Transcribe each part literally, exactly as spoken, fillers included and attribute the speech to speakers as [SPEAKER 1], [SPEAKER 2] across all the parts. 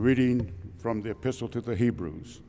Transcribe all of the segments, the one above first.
[SPEAKER 1] reading from the Epistle to the Hebrews.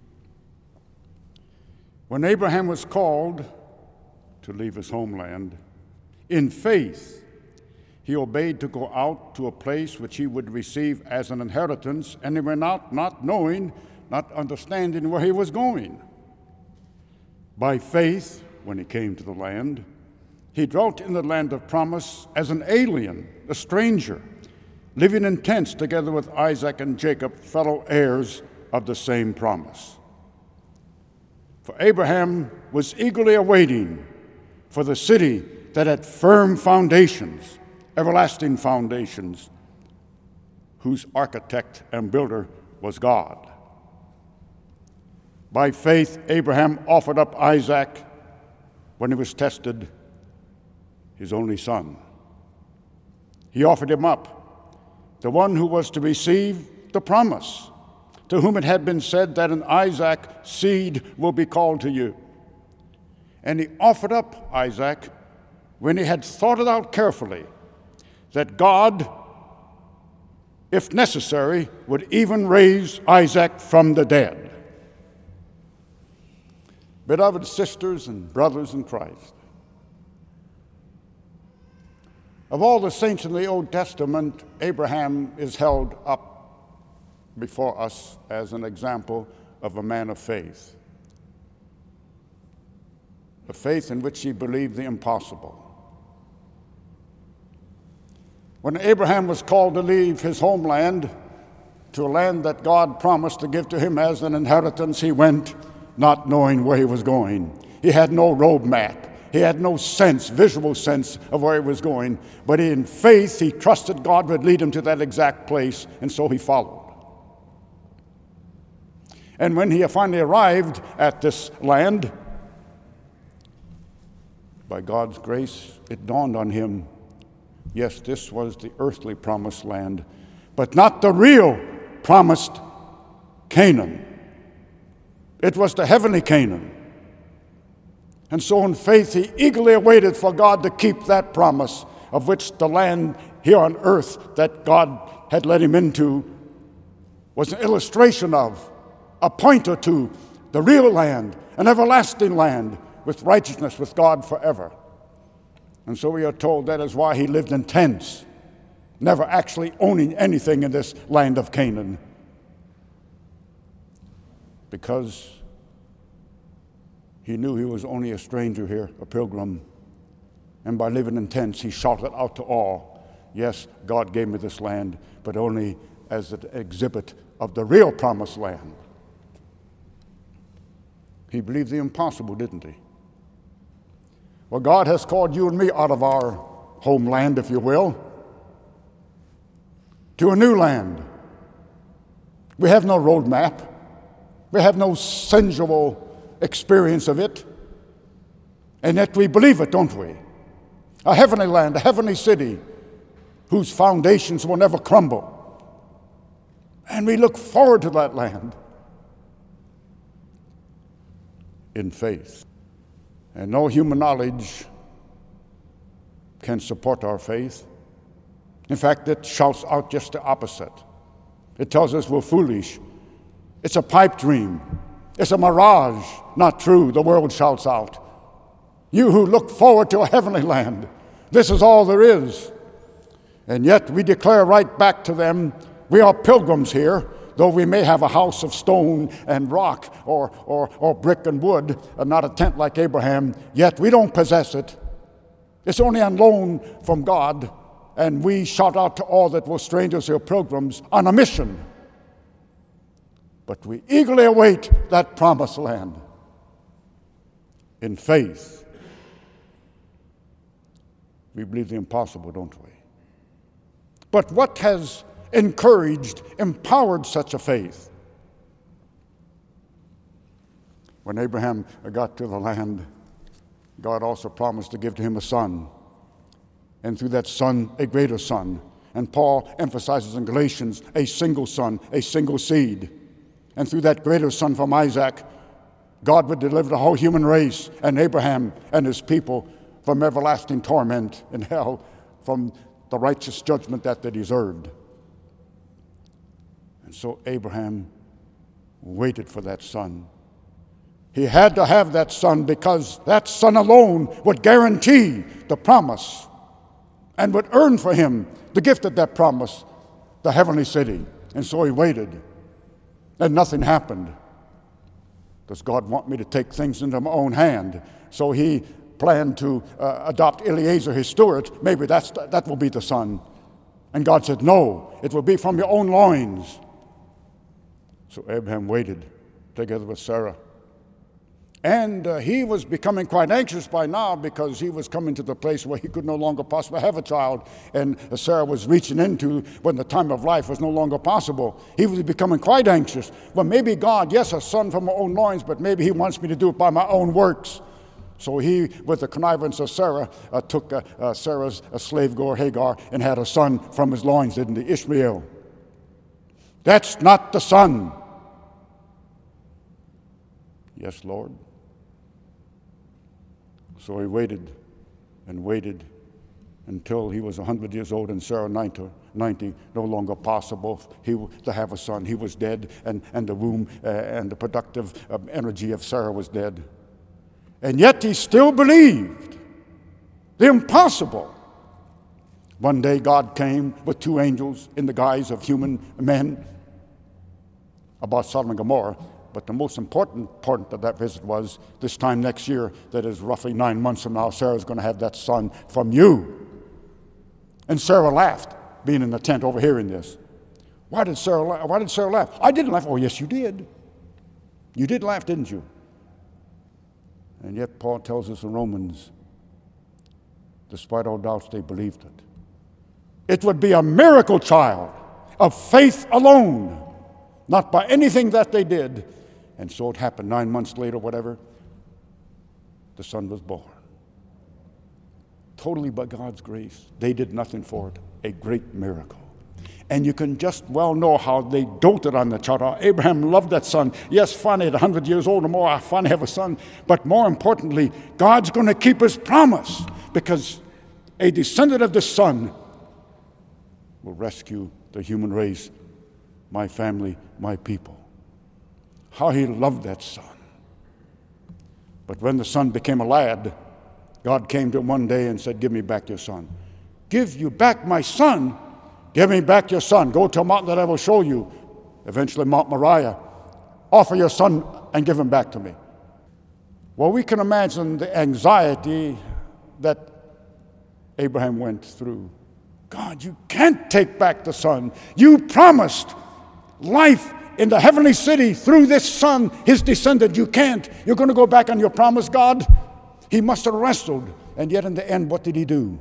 [SPEAKER 1] When Abraham was called to leave his homeland, in faith he obeyed to go out to a place which he would receive as an inheritance, and he went out not knowing, not understanding where he was going. By faith, when he came to the land, he dwelt in the land of promise as an alien, a stranger, living in tents together with Isaac and Jacob, fellow heirs of the same promise. For Abraham was eagerly awaiting for the city that had firm foundations, everlasting foundations, whose architect and builder was God. By faith, Abraham offered up Isaac when he was tested, his only son. He offered him up, the one who was to receive the promise, to whom it had been said that in Isaac seed will be called to you. And he offered up Isaac when he had thought it out carefully, that God, if necessary, would even raise Isaac from the dead. Beloved sisters and brothers in Christ, of all the saints in the Old Testament, Abraham is held up before us as an example of a man of faith, a faith in which he believed the impossible. When Abraham was called to leave his homeland to a land that God promised to give to him as an inheritance, he went not knowing where he was going. He had no road map. He had no sense, visual sense of where he was going. But in faith, he trusted God would lead him to that exact place, and so he followed. And when he finally arrived at this land, by God's grace, it dawned on him, yes, this was the earthly promised land, but not the real promised Canaan. It was the heavenly Canaan. And so in faith, he eagerly awaited for God to keep that promise, of which the land here on earth that God had led him into was an illustration of, a pointer to the real land, an everlasting land with righteousness with God forever. And so we are told that is why he lived in tents, never actually owning anything in this land of Canaan, because he knew he was only a stranger here, a pilgrim. And by living in tents, he shouted out to all, yes, God gave me this land, but only as an exhibit of the real promised land. He believed the impossible, didn't he? Well, God has called you and me out of our homeland, if you will, to a new land. We have no road map. We have no sensual experience of it. And yet we believe it, don't we? A heavenly land, a heavenly city whose foundations will never crumble. And we look forward to that land in faith. And no human knowledge can support our faith. In fact, it shouts out just the opposite. It tells us we're foolish. It's a pipe dream. It's a mirage, not true, the world shouts out. You who look forward to a heavenly land, this is all there is. And yet we declare right back to them, we are pilgrims here, though we may have a house of stone and rock or, or, or brick and wood, and not a tent like Abraham, yet we don't possess it. It's only on loan from God, and we shout out to all that were strangers or pilgrims on a mission. But we eagerly await that promised land in faith. We believe the impossible, don't we? But what has encouraged, empowered such a faith? When Abraham got to the land, God also promised to give to him a son, and through that son, a greater son. And Paul emphasizes in Galatians, a single son, a single seed. And through that greater son from Isaac, God would deliver the whole human race and Abraham and his people from everlasting torment in hell, from the righteous judgment that they deserved. So Abraham waited for that son. He had to have that son because that son alone would guarantee the promise and would earn for him the gift of that promise, the heavenly city. And so he waited, and nothing happened. Does God want me to take things into my own hand? So he planned to uh, adopt Eliezer, his steward. Maybe that's, that will be the son. And God said, no, it will be from your own loins. So Abraham waited together with Sarah. And uh, he was becoming quite anxious by now because he was coming to the place where he could no longer possibly have a child. And Sarah was reaching into when the time of life was no longer possible. He was becoming quite anxious. Well, maybe God, yes, a son from my own loins, but maybe he wants me to do it by my own works. So he, with the connivance of Sarah, uh, took uh, uh, Sarah's uh, slave girl Hagar and had a son from his loins, didn't he? Ishmael. That's not the son. Yes, Lord. So he waited and waited until he was one hundred years old and Sarah ninety, ninety, no longer possible he, to have a son. He was dead, and, and the womb uh, and the productive uh, energy of Sarah was dead. And yet he still believed the impossible. One day God came with two angels in the guise of human men about Sodom and Gomorrah. But the most important part of that visit was this time next year, that is roughly nine months from now, Sarah's going to have that son from you. And Sarah laughed, being in the tent overhearing this. Why did Sarah laugh? Why did Sarah laugh? I didn't laugh. Oh, yes, you did. You did laugh, didn't you? And yet Paul tells us in Romans, despite all doubts, they believed it. It would be a miracle child of faith alone, not by anything that they did. And so it happened nine months later, whatever, the son was born. Totally by God's grace. They did nothing for it. A great miracle. And you can just well know how they doted on the child. How Abraham loved that son. Yes, finally at one hundred years old or more, I finally have a son. But more importantly, God's going to keep his promise, because a descendant of the son will rescue the human race, my family, my people. How he loved that son. But when the son became a lad, God came to him one day and said, give me back your son. Give you back my son? Give me back your son. Go to a mountain that I will show you. Eventually Mount Moriah. Offer your son and give him back to me. Well, we can imagine the anxiety that Abraham went through. God, you can't take back the son. You promised life in the heavenly city through this son, his descendant. You can't. You're going to go back on your promise, God? He must have wrestled. And yet in the end, what did he do?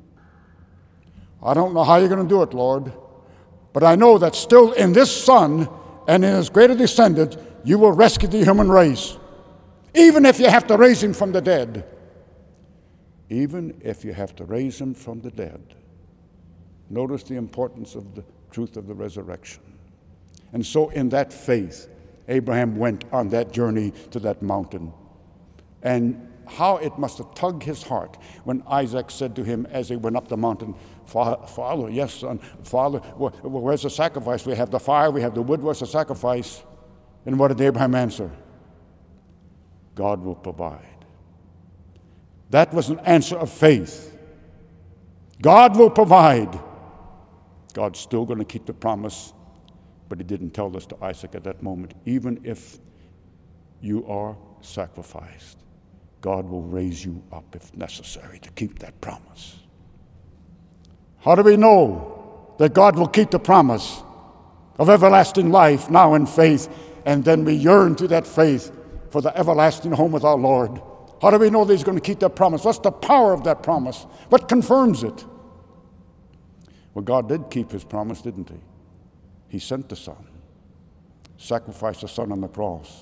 [SPEAKER 1] I don't know how you're going to do it, Lord, but I know that still in this son and in his greater descendant, you will rescue the human race, even if you have to raise him from the dead. Even if you have to raise him from the dead. Notice the importance of the truth of the resurrection. And so in that faith, Abraham went on that journey to that mountain. And how it must have tugged his heart when Isaac said to him as he went up the mountain, Father, yes, son, Father, where's the sacrifice? We have the fire, we have the wood, where's the sacrifice? And what did Abraham answer? God will provide. That was an answer of faith. God will provide. God's still going to keep the promise, but he didn't tell this to Isaac at that moment. Even if you are sacrificed, God will raise you up if necessary to keep that promise. How do we know that God will keep the promise of everlasting life now in faith, and then we yearn to that faith for the everlasting home with our Lord? How do we know that he's going to keep that promise? What's the power of that promise? What confirms it? Well, God did keep his promise, didn't he? He sent the Son, sacrificed the Son on the cross.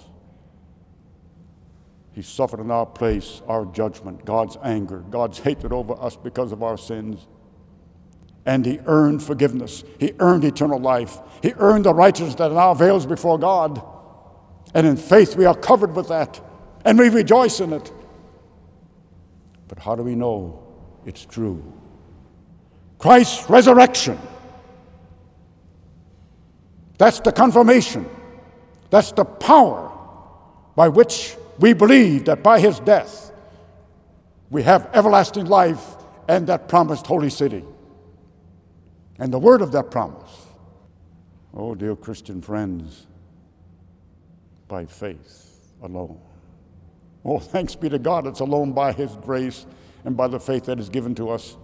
[SPEAKER 1] He suffered in our place our judgment, God's anger, God's hatred over us because of our sins. And he earned forgiveness. He earned eternal life. He earned the righteousness that now avails before God. And in faith we are covered with that. And we rejoice in it. But how do we know it's true? Christ's resurrection That's the confirmation. That's the power by which we believe that by his death we have everlasting life and that promised holy city. And the word of that promise, oh dear Christian friends, by faith alone. Oh, thanks be to God, it's alone by his grace and by the faith that is given to us.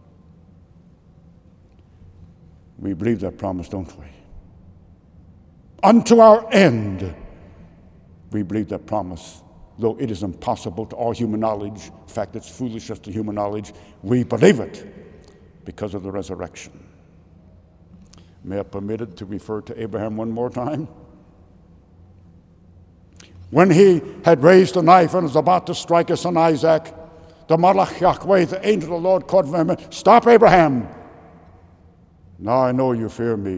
[SPEAKER 1] We believe that promise, don't we? Unto our end, we believe that promise. Though it is impossible to all human knowledge, in fact, it's foolishness to human knowledge, we believe it because of the resurrection. May I be permitted to refer to Abraham one more time? When he had raised the knife and was about to strike his son Isaac, the Malach Yahweh, the angel of the Lord, called from him, "Stop, Abraham! Now I know you fear me.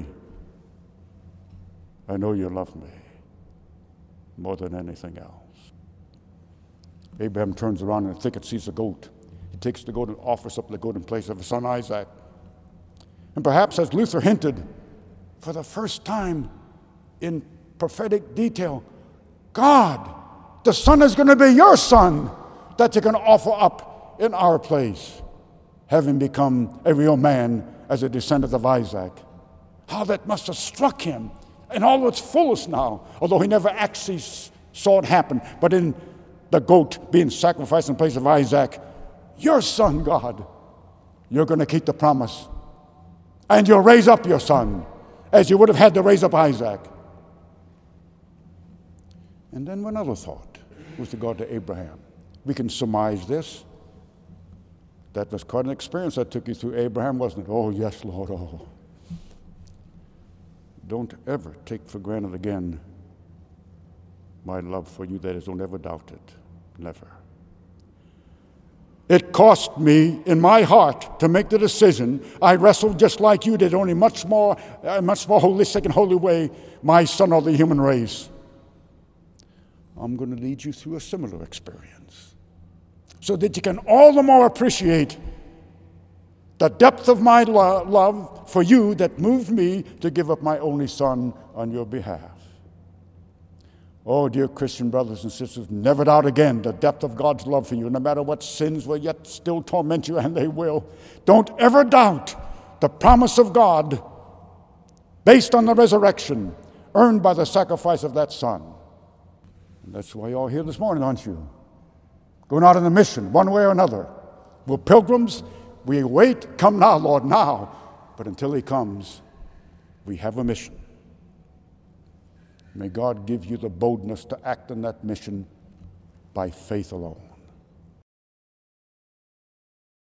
[SPEAKER 1] I know you love me more than anything else." Abraham turns around and in the thicket sees a goat. He takes the goat and offers up the goat in place of his son Isaac. And perhaps, as Luther hinted, for the first time in prophetic detail, God, the son is going to be your son that you're going to offer up in our place, having become a real man as a descendant of Isaac. How that must have struck him in all its fullest now, although he never actually saw it happen. But in the goat being sacrificed in place of Isaac, your son, God, you're going to keep the promise. And you'll raise up your son as you would have had to raise up Isaac. And then one other thought with regard to Abraham. We can surmise this. That was quite an experience that took you through Abraham, wasn't it? Oh, yes, Lord, oh. Don't ever take for granted again my love for you, that is, don't ever doubt it. Never. It cost me in my heart to make the decision. I wrestled just like you did, only much more, uh, much more holistic and holy way, my son of the human race. I'm going to lead you through a similar experience so that you can all the more appreciate the depth of my lo- love for you that moved me to give up my only son on your behalf. Oh, dear Christian brothers and sisters, never doubt again the depth of God's love for you, no matter what sins will yet still torment you, and they will. Don't ever doubt the promise of God based on the resurrection, earned by the sacrifice of that son. And that's why you're all here this morning, aren't you? Going out on a mission, one way or another. We're pilgrims. We wait, come now, Lord, now. But until he comes, we have a mission. May God give you the boldness to act in that mission by faith alone.